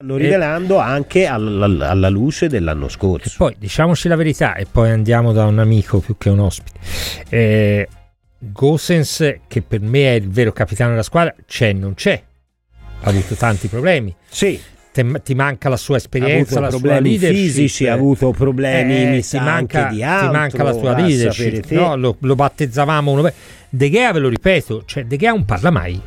stanno rivelando anche alla luce dell'anno scorso. E poi diciamoci la verità, e poi andiamo da un amico più che un ospite. Gosens, che per me è il vero capitano della squadra, non c'è, ha avuto tanti problemi. Sì. Ti manca la sua esperienza, la sua leadership, fisici, ha avuto problemi, ti manca la sua a leadership, no? Lo battezzavamo De Gea, ve lo ripeto, cioè De Gea non parla mai.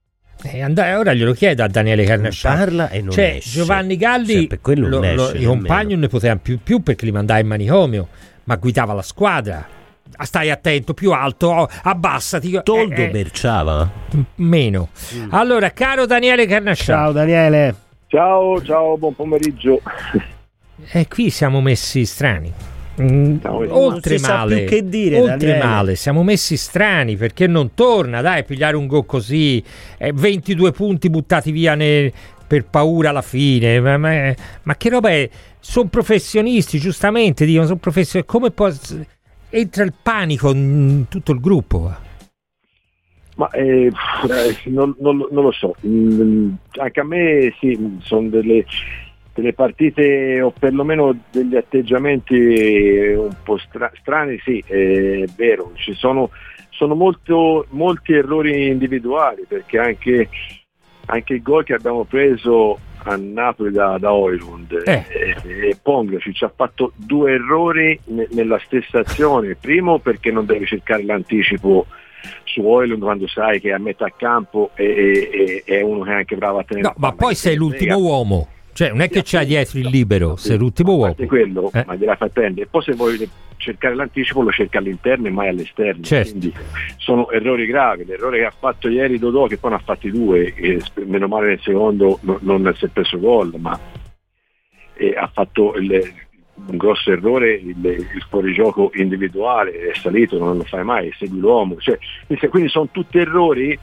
Ora glielo chiedo a Daniele Carnascià. Parla e non cioè, esce. Giovanni Galli, per quello non esce, i compagni non ne potevano più perché li mandava in manicomio, ma guidava la squadra. Stai attento, più alto, abbassati. Toldo berciava? Meno. Allora, caro Daniele Carnascià. Ciao Daniele. Ciao, buon pomeriggio. Qui siamo messi strani. Oltre male, più che dire, oltre male, siamo messi strani perché non torna, dai, pigliare un gol così, 22 punti buttati via per paura alla fine, ma che roba è? Sono professionisti, giustamente dicono, sono professionisti, come può entra il panico in tutto il gruppo? Ma non lo so, anche a me sì, sono delle partite o perlomeno degli atteggiamenti un po' strani, sì, è vero, ci sono molti errori individuali, perché anche il gol che abbiamo preso a Napoli da Højlund e Pongracic ci ha fatto 2 errori nella stessa azione. Primo, perché non devi cercare l'anticipo su Højlund quando sai che è a metà campo e è uno che è anche bravo a tenere. No, ma poi sei l'ultimo uomo, cioè non è che c'hai dietro il libero, sei l'ultimo uomo. Quello, ma gliela fai prendere. E poi se vuoi cercare l'anticipo lo cerca all'interno e mai all'esterno. Certo. Quindi sono errori gravi. L'errore che ha fatto ieri Dodò, che poi ne ha fatti 2, e meno male nel secondo non si è preso gol, ma ha fatto un grosso errore, il fuorigioco individuale, è salito, non lo fai mai, segui l'uomo, quindi sono tutti errori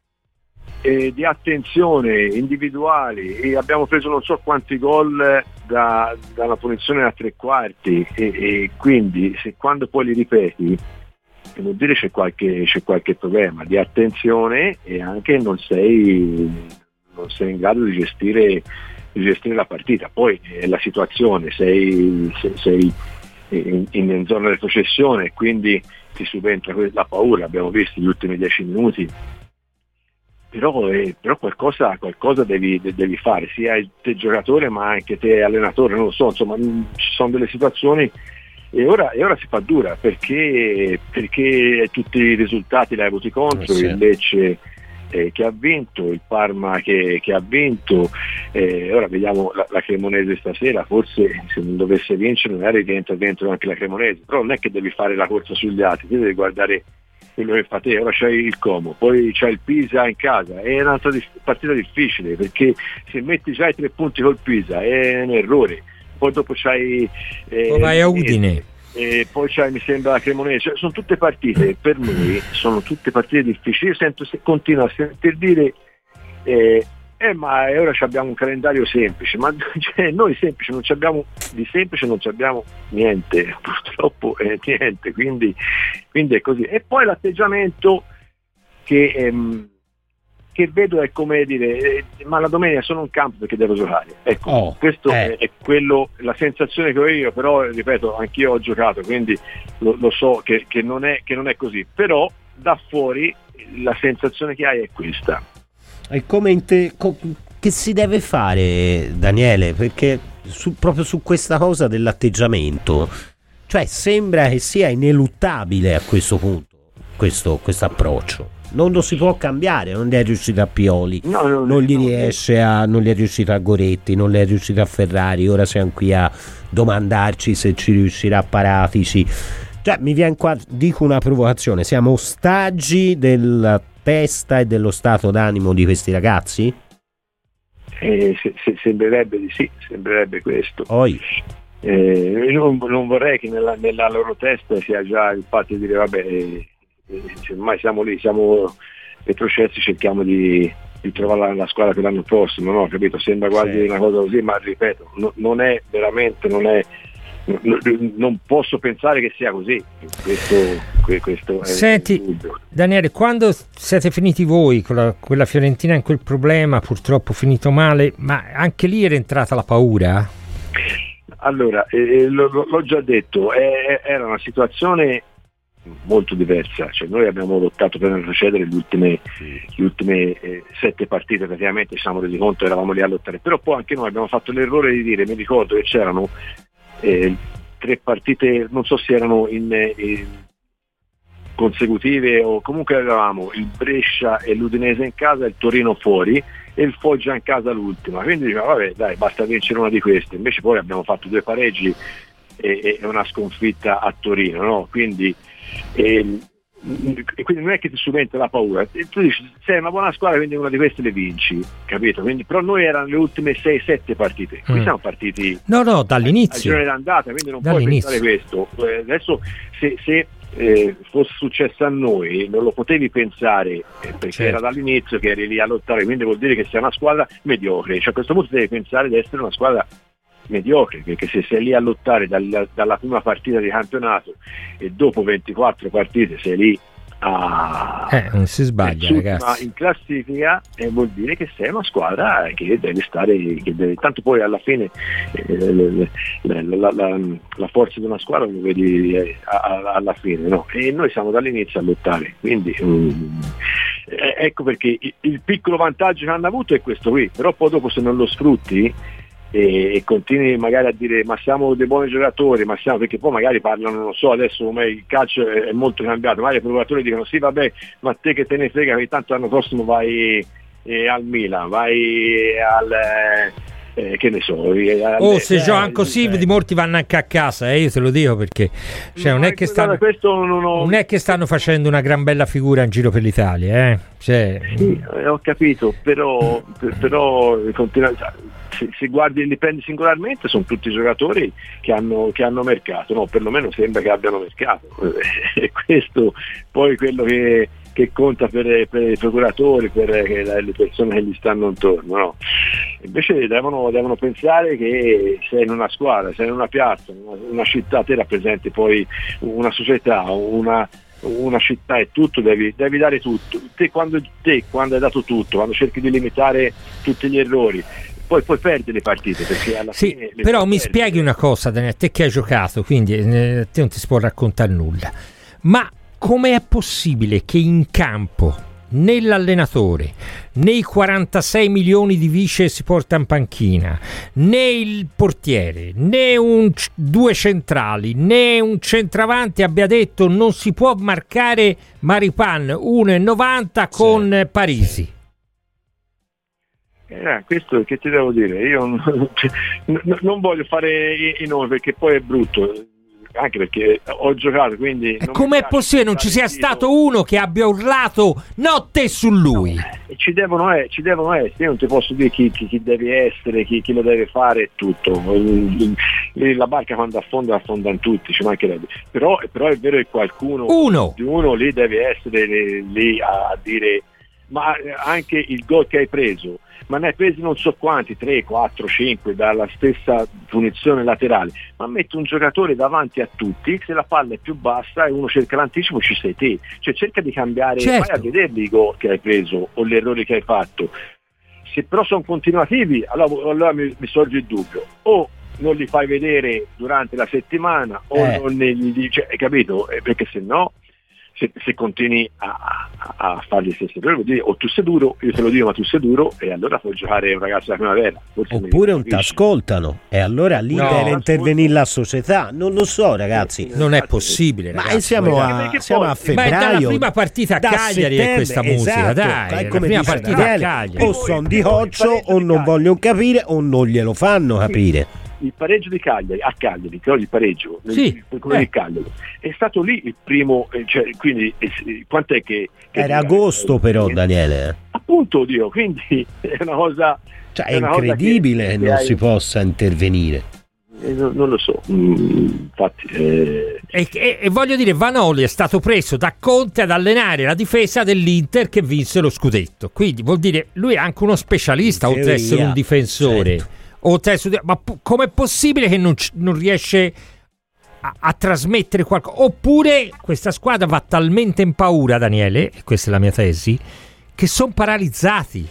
di attenzione individuali, e abbiamo preso non so quanti gol da una punizione a 3/4 e quindi quando poi li ripeti vuol dire c'è qualche problema di attenzione, e anche non sei in grado di gestire la partita. Poi la situazione, sei in zona di retrocessione, quindi ti subentra la paura, abbiamo visto gli ultimi 10 minuti, però qualcosa devi fare, sia te giocatore ma anche te allenatore, non lo so, insomma ci sono delle situazioni e ora si fa dura perché tutti i risultati li hai avuti contro, il Lecce che ha vinto, il Parma che ha vinto, ora vediamo la Cremonese stasera, forse se non dovesse vincere magari rientra dentro anche la Cremonese, però non è che devi fare la corsa sugli altri, devi guardare quello che fa te. Ora c'hai il Como, poi c'hai il Pisa in casa, è un'altra partita difficile, perché se metti già i 3 punti col Pisa è un errore, poi dopo c'hai poi vai a Udine e poi c'hai, mi sembra, la Cremonese, sono tutte partite, per noi sono tutte partite difficili. Io continuo a sentir dire ma ora abbiamo un calendario semplice, ma noi semplice non abbiamo niente, purtroppo niente, quindi è così. E poi l'atteggiamento che vedo è come dire, ma la domenica sono in campo perché devo giocare, ecco, questo è quello, la sensazione che ho io, però ripeto, anch'io ho giocato, quindi lo so che non è così, però da fuori la sensazione che hai è questa. E che si deve fare, Daniele? Perché proprio su questa cosa dell'atteggiamento, cioè sembra che sia ineluttabile a questo punto questo approccio. Non lo si può cambiare, non è riuscito a Pioli, non è riuscito a Goretti, non è riuscito a Ferrari, ora siamo qui a domandarci se ci riuscirà a Paratici. Cioè mi viene qua, dico una provocazione, siamo ostaggi della testa e dello stato d'animo di questi ragazzi? Sembrerebbe di sì, sembrerebbe questo. Poi non vorrei che nella loro testa sia già il fatto di dire vabbè, ormai siamo lì, siamo retrocessi, cerchiamo di trovare la squadra per l'anno prossimo, no? Capito? Sembra quasi una cosa così, ma ripeto, non è veramente, non non posso pensare che sia così. Questo è. Senti, Daniele, quando siete finiti voi con quella Fiorentina in quel problema, purtroppo finito male, ma anche lì era entrata la paura? Allora, l'ho già detto, era una situazione molto diversa, cioè noi abbiamo lottato per retrocedere le ultime 7 partite, praticamente ci siamo resi conto, eravamo lì a lottare, però poi anche noi abbiamo fatto l'errore di dire, mi ricordo che c'erano 3 partite, non so se erano in consecutive o comunque avevamo il Brescia e l'Udinese in casa, il Torino fuori e il Foggia in casa l'ultima, quindi diciamo vabbè dai, basta vincere una di queste, invece poi abbiamo fatto 2 pareggi e una sconfitta a Torino, no? Quindi non è che ti subentra la paura, tu dici sei una buona squadra, quindi una di queste le vinci, capito? Quindi, però noi erano le ultime 6-7 partite, qui siamo partiti dall'inizio, al girone d'andata, quindi non puoi pensare questo. Adesso se fosse successo a noi non lo potevi pensare, perché era dall'inizio che eri lì a lottare, quindi vuol dire che sei una squadra mediocre, cioè a questo punto devi pensare di essere una squadra mediocre, perché se sei lì a lottare dalla prima partita di campionato e dopo 24 partite sei lì non si sbaglia, ragazzi, in classifica, vuol dire che sei una squadra che deve stare, tanto poi alla fine la forza di una squadra lo vedi alla fine, no? E noi siamo dall'inizio a lottare, quindi ecco perché il piccolo vantaggio che hanno avuto è questo qui, però poi dopo se non lo sfrutti e continui magari a dire ma siamo dei buoni giocatori, ma siamo, perché poi magari parlano, non so, adesso come il calcio è molto cambiato, magari i procuratori dicono sì vabbè, ma te che te ne frega che tanto l'anno prossimo vai al Milan, vai al che ne so, se giocano così di molti vanno anche a casa, io te lo dico, perché cioè, non è che stanno facendo una gran bella figura in giro per l'Italia, cioè... Sì, ho capito, però se guardi, li prendi singolarmente, sono tutti giocatori che hanno mercato, no? Perlomeno sembra che abbiano mercato, e questo poi quello che conta per i procuratori, per le persone che gli stanno intorno, no? Invece devono pensare che sei in una squadra, sei in una piazza, una città, te rappresenti poi una società, una città e tutto, devi dare tutto. Te quando hai dato tutto, quando cerchi di limitare tutti gli errori, poi perdi le partite, perché alla fine però mi spieghi una cosa, Daniele, te che hai giocato, quindi te non ti si può raccontare nulla, ma come è possibile che in campo né l'allenatore né i 46 milioni di vice si porta in panchina, né il portiere, né 2 centrali, né un centravanti abbia detto non si può marcare Maripan 1,90 con Parisi? Questo che ti devo dire, io non voglio fare i nomi perché poi è brutto, anche perché ho giocato, quindi com'è possibile non ci sia stato uno che abbia urlato no te su lui? Ci devono essere, io non ti posso dire chi deve essere, chi lo deve fare, tutto. La barca quando affondano tutti, ci mancherebbe, però è vero che uno lì deve essere lì a dire, ma anche il gol che hai preso, ma ne hai presi non so quanti, 3, 4, 5 dalla stessa punizione laterale, ma metti un giocatore davanti a tutti, se la palla è più bassa e uno cerca l'anticipo ci sei te, cioè cerca di cambiare, vai a vederli i gol che hai preso o gli errori che hai fatto. Se però sono continuativi, allora mi sorge il dubbio, o non li fai vedere durante la settimana o non li dici, hai capito? Perché se no, se continui a fare gli stessi errori, o tu sei duro, io te lo dico, ma tu sei duro, e allora puoi giocare un ragazzo della primavera. Oppure non ti ascoltano, e allora lì deve intervenire la società. Non lo so, ragazzi. Non è possibile, ragazzi. Ma siamo a febbraio. Ma è dalla prima partita a Cagliari è questa musica, dai. Come prima partita a Cagliari. O sono di Hoccio, o non vogliono capire, o non glielo fanno capire. Il pareggio di Cagliari a Cagliari, però il pareggio di Cagliari è stato lì il primo, cioè, quindi quant'è che era agosto, però Daniele, appunto, Dio, quindi è una cosa, cioè è incredibile che non si possa intervenire. Non lo so, infatti e voglio dire, Vanoli è stato preso da Conte ad allenare la difesa dell'Inter che vinse lo scudetto, quindi vuol dire lui è anche uno specialista, oltre ad essere un difensore. Ma com'è possibile che non riesce a trasmettere qualcosa, oppure questa squadra va talmente in paura, Daniele, e questa è la mia tesi, che sono paralizzati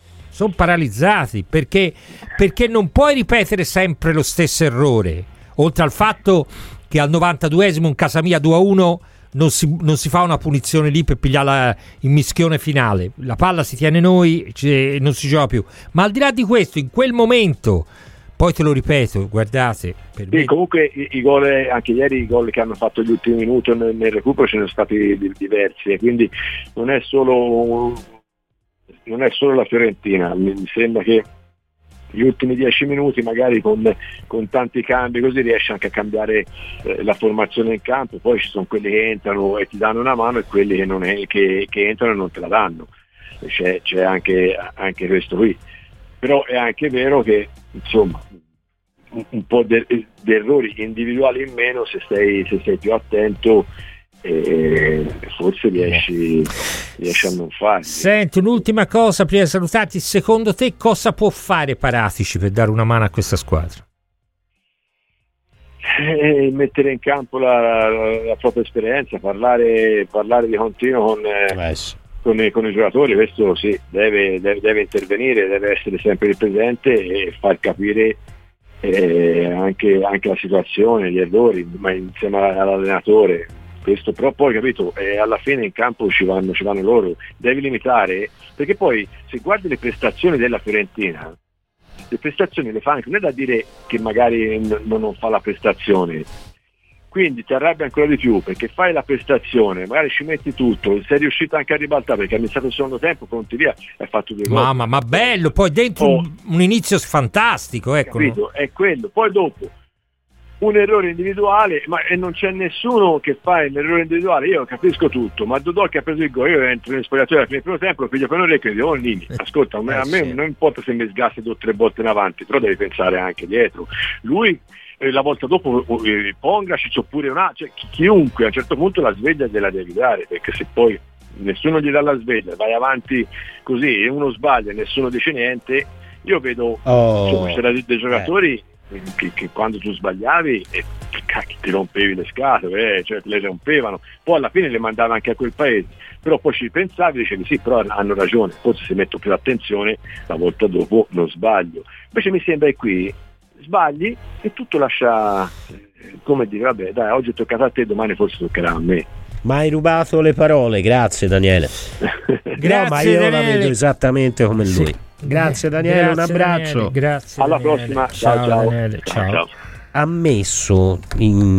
perché non puoi ripetere sempre lo stesso errore, oltre al fatto che al 92esimo in casa mia 2-1 non si fa una punizione lì per pigliare il mischione finale, la palla si tiene noi, non si gioca più, ma al di là di questo, in quel momento, poi te lo ripeto, guardate, per me... Comunque i gol, anche ieri i gol che hanno fatto gli ultimi minuti nel recupero ce ne sono stati diversi, e quindi non è solo la Fiorentina. Mi sembra che gli ultimi 10 minuti magari con tanti cambi così riesce anche a cambiare la formazione in campo, poi ci sono quelli che entrano e ti danno una mano e quelli che entrano e non te la danno, c'è anche questo qui. Però è anche vero che insomma un po' di errori individuali in meno, se sei più attento, forse riesci a non farli. Senti, un'ultima cosa prima di salutarti: secondo te cosa può fare Paratici per dare una mano a questa squadra? Mettere in campo la propria esperienza, parlare di continuo con i giocatori, questo sì, deve intervenire, deve essere sempre il presente e far capire anche la situazione, gli errori, ma insieme all'allenatore. Questo però poi, capito, alla fine in campo ci vanno loro, devi limitare, perché poi se guardi le prestazioni della Fiorentina, le prestazioni le fa anche, non è da dire che magari non fa la prestazione, quindi ti arrabbia ancora di più perché fai la prestazione, magari ci metti tutto, sei riuscito anche a ribaltare perché ha iniziato il secondo tempo, conti via, hai fatto 2 gol. Ma bello, poi dentro un inizio fantastico, ecco. Capito? È quello, poi dopo un errore individuale, e non c'è nessuno che fa l'errore individuale, io capisco tutto, ma Dodò che ha preso il gol, io entro in spogliatoio alla fine del primo tempo, piglio per un orecchio e dico: Nini, ascolta, a me non importa se mi sgassi 2 o 3 volte in avanti, però devi pensare anche dietro. Lui la volta dopo Pongracic oppure chiunque a un certo punto la sveglia gliela devi dare, perché se poi nessuno gli dà la sveglia, vai avanti così e uno sbaglia e nessuno dice niente, io vedo c'era dei giocatori che quando tu sbagliavi ti rompevi le scatole, cioè le rompevano, poi alla fine le mandava anche a quel paese, però poi ci pensavi e dicevi sì, però hanno ragione, forse se metto più attenzione la volta dopo non sbaglio. Invece mi sembra che qui sbagli e tutto lascia come dire: vabbè dai, oggi è toccato a te, domani forse toccherà a me. Ma hai rubato le parole, grazie Daniele. Grazie, no, ma io Daniele. la vedo esattamente come lui. Sì. Grazie Daniele, un abbraccio. Daniele, grazie. Alla Daniele. prossima, Ciao ciao. Daniele, ciao. Ciao. Ha messo in